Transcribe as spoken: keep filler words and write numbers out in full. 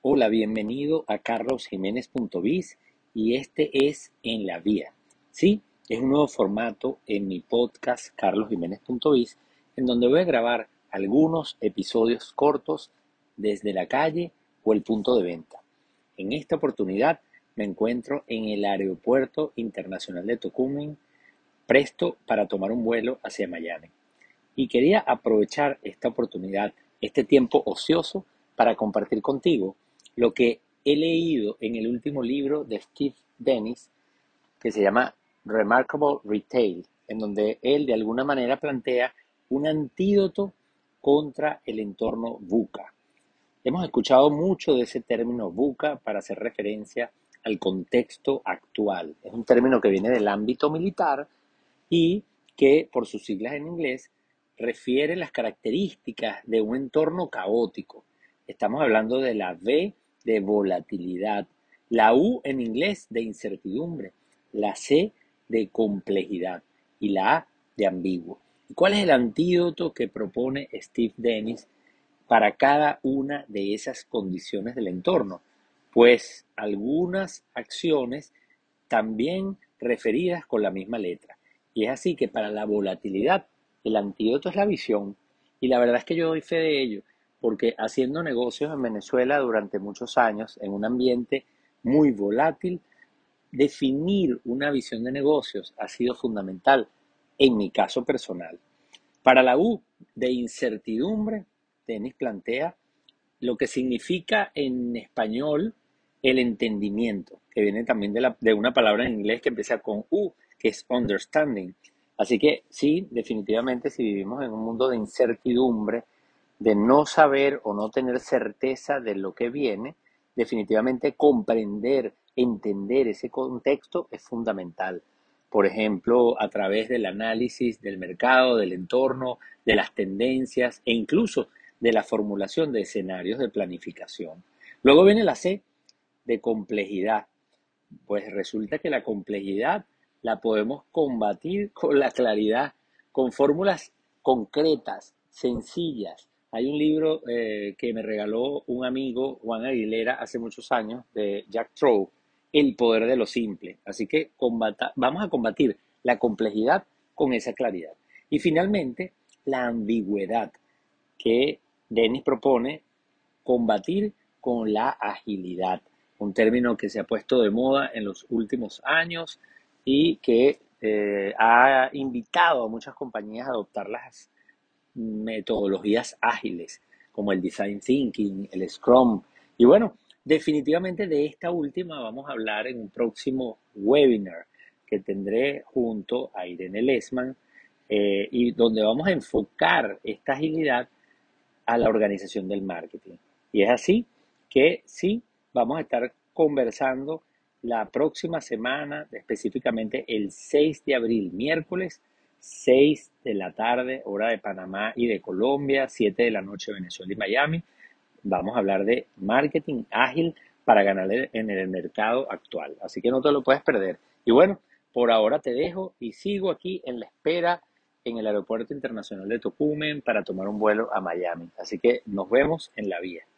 Hola, bienvenido a carlos jiménez punto biz y este es En la Vía. Sí, es un nuevo formato en mi podcast carlos jiménez punto biz en donde voy a grabar algunos episodios cortos desde la calle o el punto de venta. En esta oportunidad me encuentro en el Aeropuerto Internacional de Tocumen, presto para tomar un vuelo hacia Miami. Y quería aprovechar esta oportunidad, este tiempo ocioso, para compartir contigo lo que he leído en el último libro de Steve Dennis, que se llama Remarkable Retail, en donde él de alguna manera plantea un antídoto contra el entorno VUCA. Hemos escuchado mucho de ese término VUCA para hacer referencia al contexto actual. Es un término que viene del ámbito militar y que, por sus siglas en inglés, refiere las características de un entorno caótico. Estamos hablando de la V de volatilidad, la U en inglés de incertidumbre, la C de complejidad y la A de ambiguo. ¿Y cuál es el antídoto que propone Steve Dennis para cada una de esas condiciones del entorno? Pues algunas acciones también referidas con la misma letra. Y es así que para la volatilidad el antídoto es la visión. Y la verdad es que yo doy fe de ello, porque haciendo negocios en Venezuela durante muchos años, en un ambiente muy volátil, definir una visión de negocios ha sido fundamental en mi caso personal. Para la U de incertidumbre, Denis plantea lo que significa en español el entendimiento, que viene también de, la, de una palabra en inglés que empieza con U, que es understanding. Así que sí, definitivamente si vivimos en un mundo de incertidumbre, de no saber o no tener certeza de lo que viene, definitivamente comprender, entender ese contexto es fundamental. Por ejemplo, a través del análisis del mercado, del entorno, de las tendencias e incluso de la formulación de escenarios de planificación. Luego viene la C de complejidad. Pues resulta que la complejidad la podemos combatir con la claridad, con fórmulas concretas, sencillas. Hay un libro eh, que me regaló un amigo, Juan Aguilera, hace muchos años, de Jack Trow, El poder de lo simple. Así que combata, vamos a combatir la complejidad con esa claridad. Y finalmente, la ambigüedad, que Dennis propone combatir con la agilidad, un término que se ha puesto de moda en los últimos años y que eh, ha invitado a muchas compañías a adoptar las metodologías ágiles, como el design thinking, el Scrum. Y bueno, definitivamente de esta última vamos a hablar en un próximo webinar que tendré junto a Irene Lessman, eh, y donde vamos a enfocar esta agilidad a la organización del marketing. Y es así que sí, vamos a estar conversando la próxima semana, específicamente el seis de abril, miércoles, seis de la tarde, hora de Panamá y de Colombia, siete de la noche, Venezuela y Miami. Vamos a hablar de marketing ágil para ganar en el mercado actual. Así que no te lo puedes perder. Y bueno, por ahora te dejo y sigo aquí en la espera en el Aeropuerto Internacional de Tocumen para tomar un vuelo a Miami. Así que nos vemos en la vía.